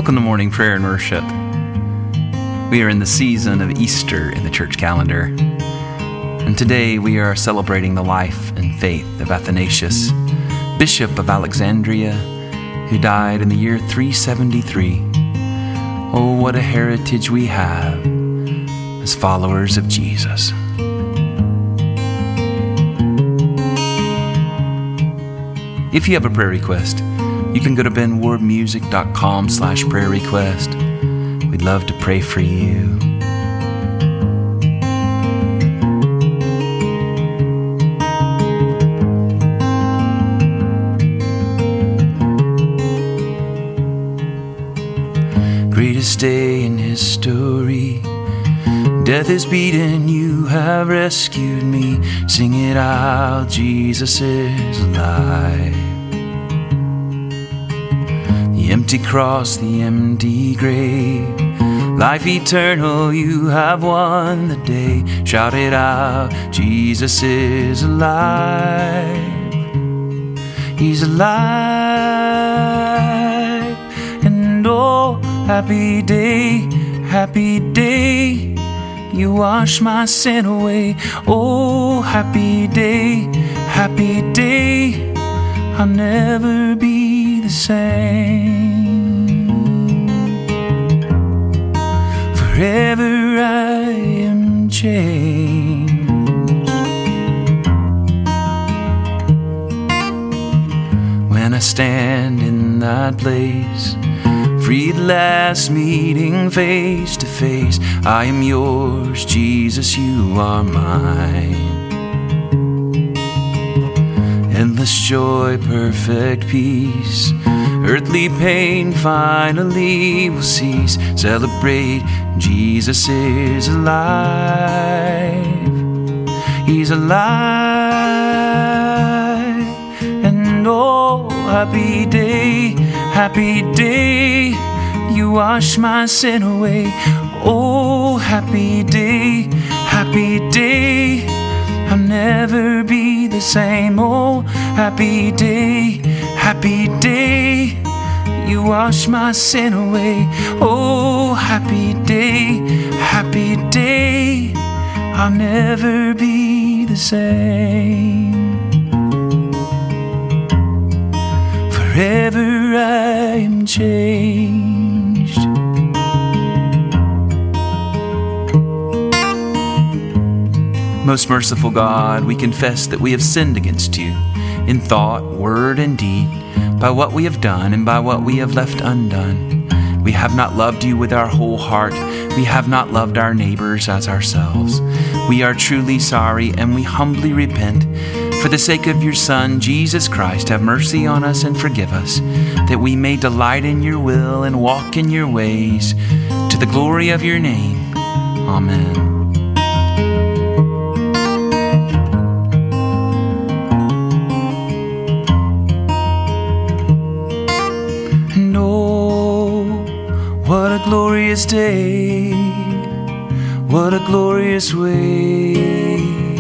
Welcome to morning prayer and worship. We are in the season of Easter in the church calendar. And today we are celebrating the life and faith of Athanasius, Bishop of Alexandria, who died in the year 373. Oh, what a heritage we have as followers of Jesus. If you have a prayer request, you can go to benwardmusic.com/prayer request. We'd love to pray for you. Greatest day in history. Death is beaten, you have rescued me. Sing it out, Jesus is alive. The empty cross, the empty grave, life eternal, you have won the day. Shout it out, Jesus is alive. He's alive. And oh, happy day, you wash my sin away. Oh, happy day, I'll never be the same. Forever I am changed. When I stand in that place, free at last, meeting face to face, I am yours, Jesus, you are mine. Endless joy, perfect peace, earthly pain finally will cease. Celebrate, Jesus is alive. He's alive. And oh, happy day, you wash my sin away. Oh, happy day, I'll never be the same. Oh, happy day, you wash my sin away. Oh, happy day, I'll never be the same. Forever I am changed. Most merciful God, we confess that we have sinned against you in thought, word, and deed, by what we have done and by what we have left undone. We have not loved you with our whole heart. We have not loved our neighbors as ourselves. We are truly sorry and we humbly repent. For the sake of your Son, Jesus Christ, have mercy on us and forgive us, that we may delight in your will and walk in your ways, to the glory of your name. Amen. And oh, what a glorious day, what a glorious way.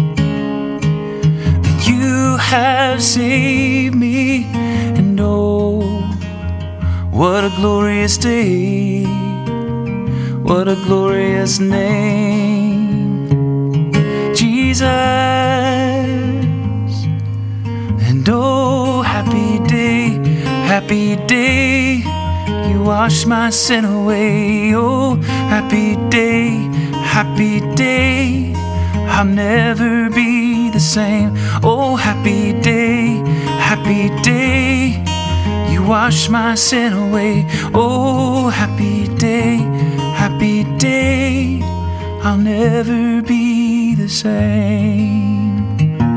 You have saved me, and oh, what a glorious day, what a glorious name, Jesus. And oh, happy day, you wash my sin away. Oh, happy day, I'll never be the same. Oh, happy day, you wash my sin away. Oh, happy day, I'll never be the same.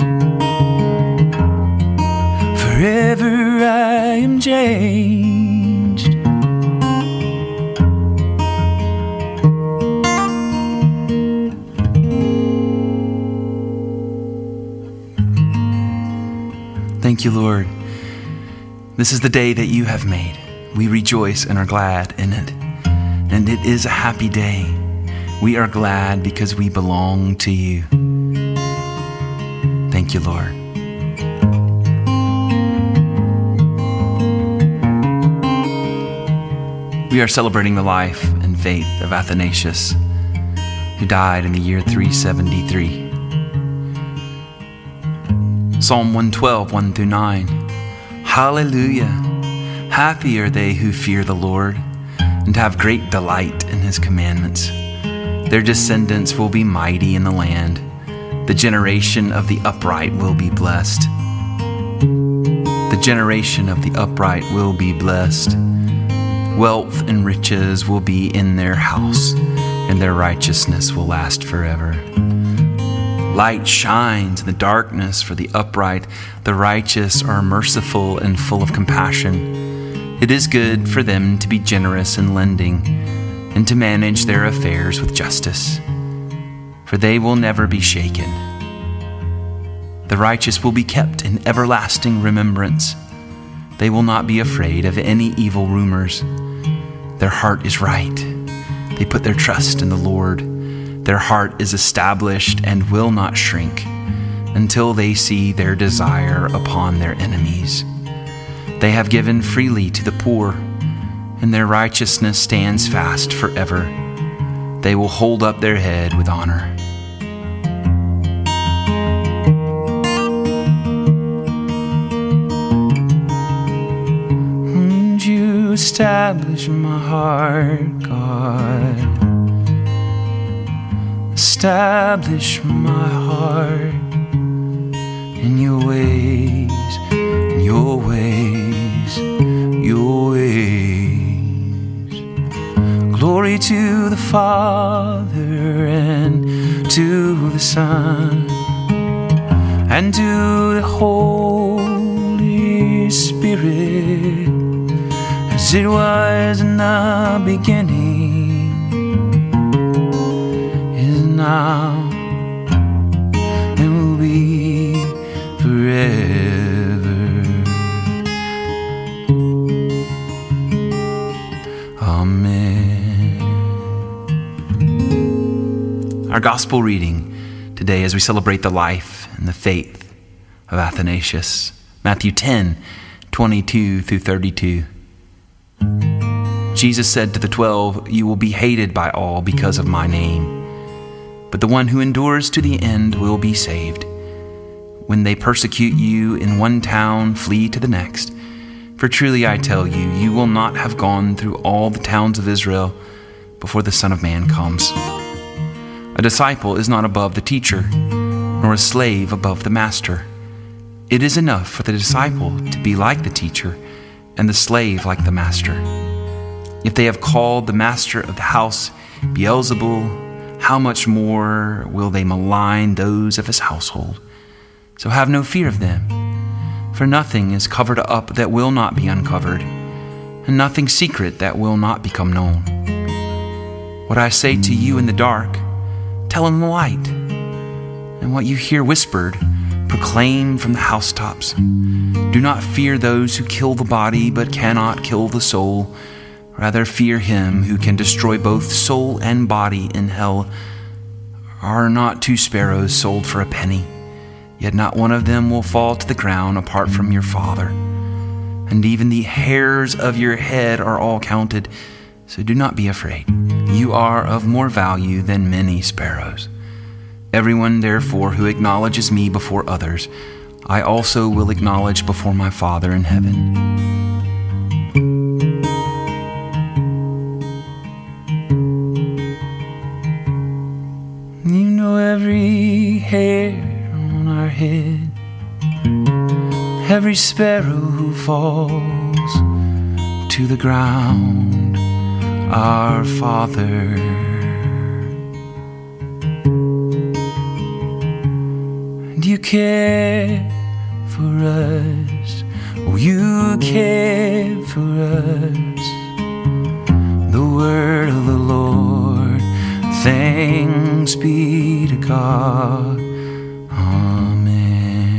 Forever I am changed. Thank you, Lord. This is the day that you have made. We rejoice and are glad in it. And it is a happy day. We are glad because we belong to you. Thank you, Lord. We are celebrating the life and faith of Athanasius, who died in the year 373. Psalm 112, 1-9. Hallelujah! Happy are they who fear the Lord and have great delight in His commandments. Their descendants will be mighty in the land. The generation of the upright will be blessed. The generation of the upright will be blessed. Wealth and riches will be in their house, and their righteousness will last forever. Light shines in the darkness for the upright. The righteous are merciful and full of compassion. It is good for them to be generous in lending and to manage their affairs with justice, for they will never be shaken. The righteous will be kept in everlasting remembrance. They will not be afraid of any evil rumors. Their heart is right. They put their trust in the Lord. Their heart is established and will not shrink until they see their desire upon their enemies. They have given freely to the poor, and their righteousness stands fast forever. They will hold up their head with honor. Won't you establish my heart, God? Establish my heart in your ways, in your ways, your ways. Glory to the Father and to the Son and to the Holy Spirit, as it was in the beginning, now and will be forever. Amen. Our gospel reading today as we celebrate the life and the faith of Athanasius, Matthew 10, 22-32. Jesus said to the 12, "You will be hated by all because of my name, but the one who endures to the end will be saved. When they persecute you in one town, flee to the next. For truly I tell you, you will not have gone through all the towns of Israel before the Son of Man comes. A disciple is not above the teacher, nor a slave above the master. It is enough for the disciple to be like the teacher, and the slave like the master. If they have called the master of the house Beelzebul, how much more will they malign those of his household? So have no fear of them, for nothing is covered up that will not be uncovered, and nothing secret that will not become known. What I say to you in the dark, tell in the light, and what you hear whispered, proclaim from the housetops. Do not fear those who kill the body but cannot kill the soul. Rather fear him who can destroy both soul and body in hell. Are not 2 sparrows sold for a penny? Yet not one of them will fall to the ground apart from your Father. And even the hairs of your head are all counted. So do not be afraid. You are of more value than many sparrows. Everyone, therefore, who acknowledges me before others, I also will acknowledge before my Father in heaven. You know every hair on our head, every sparrow who falls to the ground, our Father. And you care for us, oh, you care for us. The word of the Lord, thanks be to God. Amen.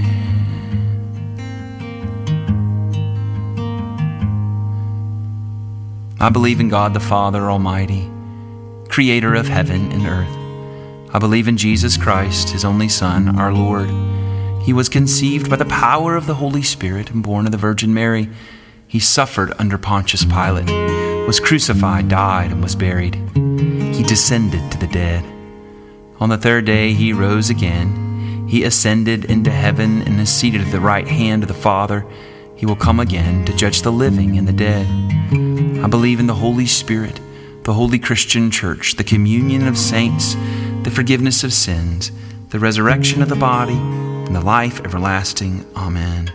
I believe in God the Father Almighty, creator of heaven and earth. I believe in Jesus Christ, his only Son, our Lord. He was conceived by the power of the Holy Spirit and born of the Virgin Mary. He suffered under Pontius Pilate, was crucified, died, and was buried. He descended to the dead. On the third day he rose again. He ascended into heaven and is seated at the right hand of the Father. He will come again to judge the living and the dead. I believe in the Holy Spirit, the holy Christian church, the communion of saints, the forgiveness of sins, the resurrection of the body, and the life everlasting. Amen.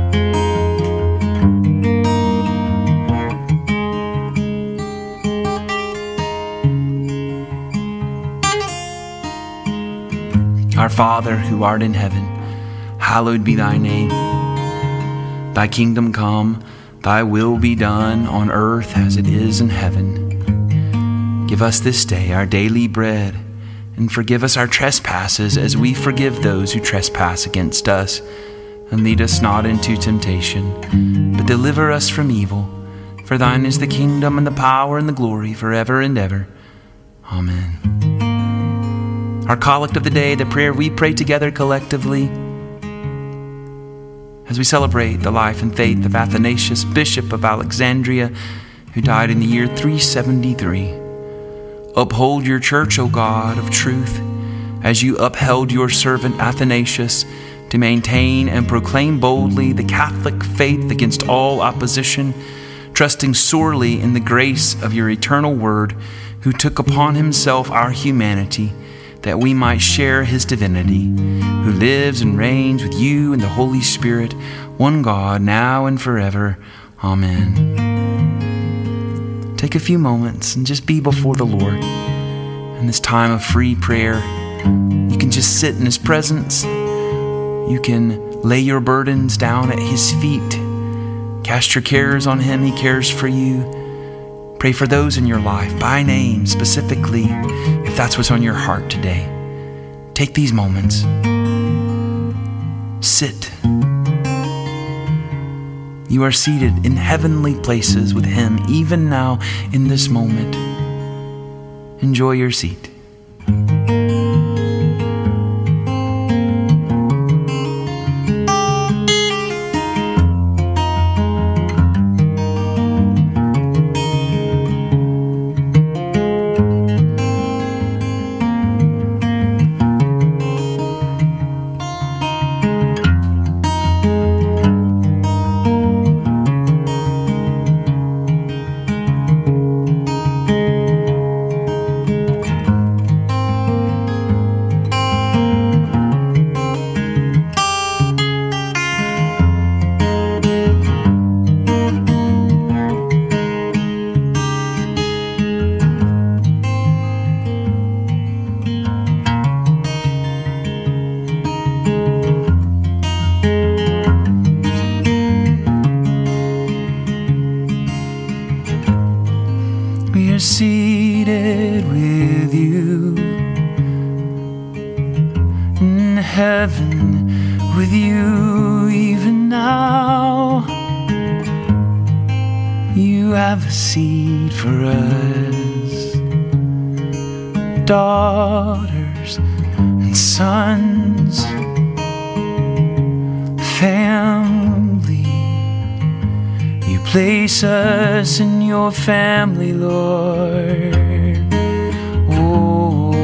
Our Father, who art in heaven, hallowed be thy name. Thy kingdom come, thy will be done on earth as it is in heaven. Give us this day our daily bread, and forgive us our trespasses as we forgive those who trespass against us. And lead us not into temptation, but deliver us from evil. For thine is the kingdom and the power and the glory forever and ever. Amen. Our collect of the day, the prayer we pray together collectively as we celebrate the life and faith of Athanasius, Bishop of Alexandria, who died in the year 373. Uphold your church, O God of truth, as you upheld your servant Athanasius to maintain and proclaim boldly the Catholic faith against all opposition, trusting sorely in the grace of your eternal word, who took upon himself our humanity, that we might share his divinity, who lives and reigns with you in the Holy Spirit, one God, now and forever. Amen. Take a few moments and just be before the Lord. In this time of free prayer, you can just sit in his presence. You can lay your burdens down at his feet. Cast your cares on him. He cares for you. Pray for those in your life by name, specifically, if that's what's on your heart today. Take these moments. Sit. You are seated in heavenly places with him, even now in this moment. Enjoy your seat. We are seated with you in heaven with you even now. You have a seat for us, daughters and sons, family. You place us in your family, Lord. Oh,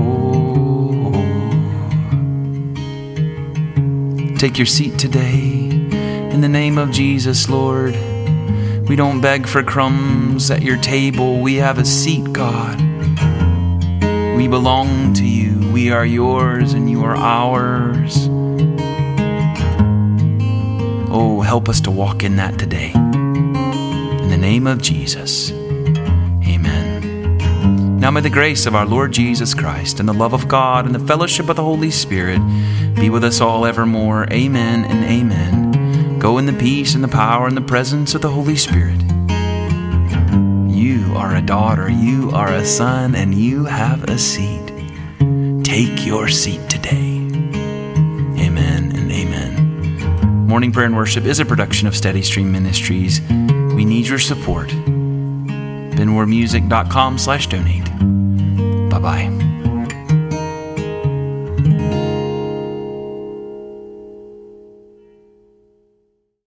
take your seat today in the name of Jesus, Lord. We don't beg for crumbs at your table. We have a seat, God. We belong to you. We are yours and you are ours. Oh, help us to walk in that today. In the name of Jesus, amen. Now may the grace of our Lord Jesus Christ and the love of God and the fellowship of the Holy Spirit be with us all evermore. Amen and amen. Go in the peace and the power and the presence of the Holy Spirit. You are a daughter, you are a son, and you have a seat. Take your seat today. Amen and amen. Morning Prayer and Worship is a production of Steady Stream Ministries. We need your support. BenWarMusic.com/donate. Bye-bye.